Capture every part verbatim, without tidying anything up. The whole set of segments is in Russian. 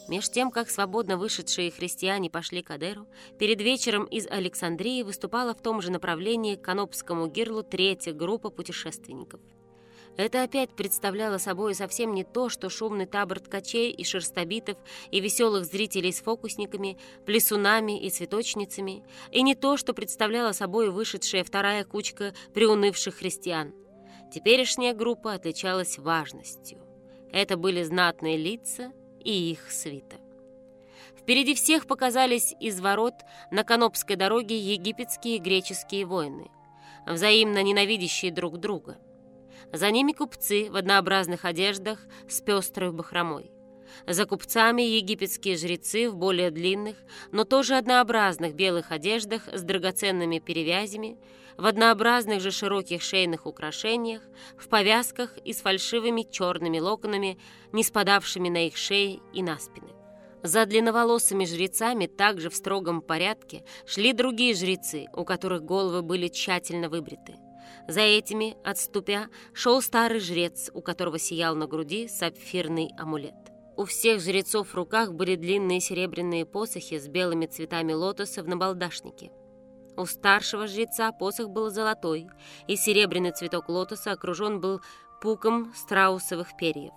Меж тем, как свободно вышедшие христиане пошли к Адеру, перед вечером из Александрии выступала в том же направлении к Канопскому гирлу третья группа путешественников. Это опять представляло собой совсем не то, что шумный табор ткачей и шерстобитов и веселых зрителей с фокусниками, плесунами и цветочницами, и не то, что представляла собой вышедшая вторая кучка приунывших христиан. Теперешняя группа отличалась важностью. Это были знатные лица и их свита. Впереди всех показались из ворот на Канопской дороге египетские и греческие воины, взаимно ненавидящие друг друга. За ними купцы в однообразных одеждах с пестрой бахромой. За купцами египетские жрецы в более длинных, но тоже однообразных белых одеждах с драгоценными перевязями, в однообразных же широких шейных украшениях, в повязках и с фальшивыми черными локонами, не спадавшими на их шеи и на спины. За длинноволосыми жрецами также в строгом порядке шли другие жрецы, у которых головы были тщательно выбриты. За этими, отступя, шел старый жрец, у которого сиял на груди сапфирный амулет. У всех жрецов в руках были длинные серебряные посохи с белыми цветами лотоса в набалдашнике. У старшего жреца посох был золотой, и серебряный цветок лотоса окружен был пуком страусовых перьев.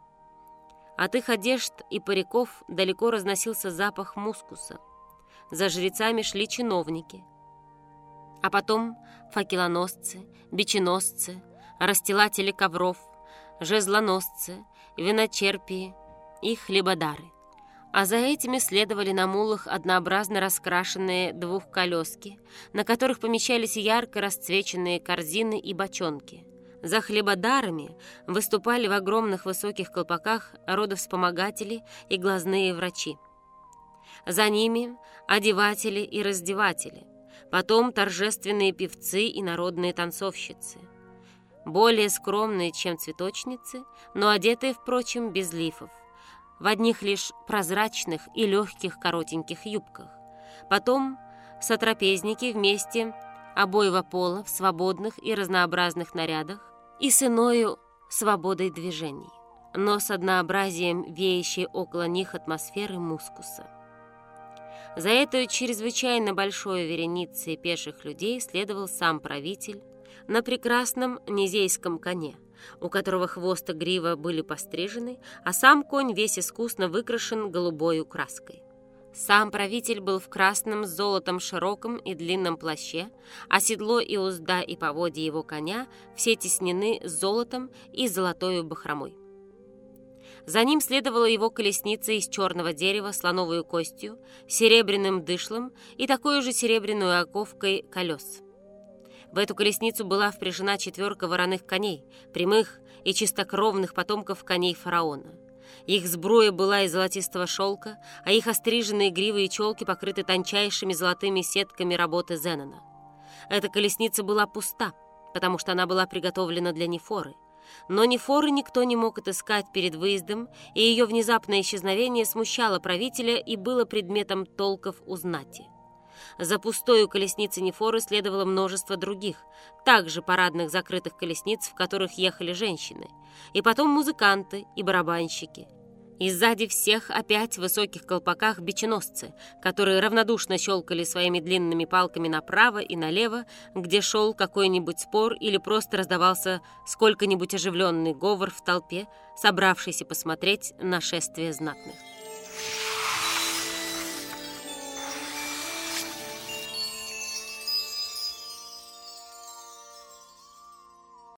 От их одежд и париков далеко разносился запах мускуса. За жрецами шли чиновники, а потом факелоносцы, биченосцы, расстилатели ковров, жезлоносцы, виночерпии и хлебодары. А за этими следовали на мулах однообразно раскрашенные двухколески, на которых помещались ярко расцвеченные корзины и бочонки. За хлебодарами выступали в огромных высоких колпаках родовспомогатели и глазные врачи. За ними одеватели и раздеватели, потом торжественные певцы и народные танцовщицы, более скромные, чем цветочницы, но одетые, впрочем, без лифов, в одних лишь прозрачных и легких коротеньких юбках. Потом сотрапезники вместе обоего пола в свободных и разнообразных нарядах и с иною свободой движений, но с однообразием веющей около них атмосферы мускуса. За этой чрезвычайно большой вереницей пеших людей следовал сам правитель на прекрасном низейском коне, у которого хвост и грива были пострижены, а сам конь весь искусно выкрашен голубою краской. Сам правитель был в красном с золотом широком и длинном плаще, а седло и узда и поводья его коня все теснены золотом и золотою бахромой. За ним следовала его колесница из черного дерева слоновой костью, серебряным дышлом и такой же серебряной оковкой колес. В эту колесницу была впряжена четверка вороных коней, прямых и чистокровных потомков коней фараона. Их сбруя была из золотистого шелка, а их остриженные гривы и челки покрыты тончайшими золотыми сетками работы Зенона. Эта колесница была пуста, потому что она была приготовлена для Нефоры. Но Нефоры никто не мог отыскать перед выездом, и ее внезапное исчезновение смущало правителя и было предметом толков у знати. За пустою колесницей Нефоры следовало множество других, также парадных закрытых колесниц, в которых ехали женщины, и потом музыканты и барабанщики. И сзади всех опять в высоких колпаках биченосцы, которые равнодушно щелкали своими длинными палками направо и налево, где шел какой-нибудь спор или просто раздавался сколько-нибудь оживленный говор в толпе, собравшейся посмотреть на шествие знатных.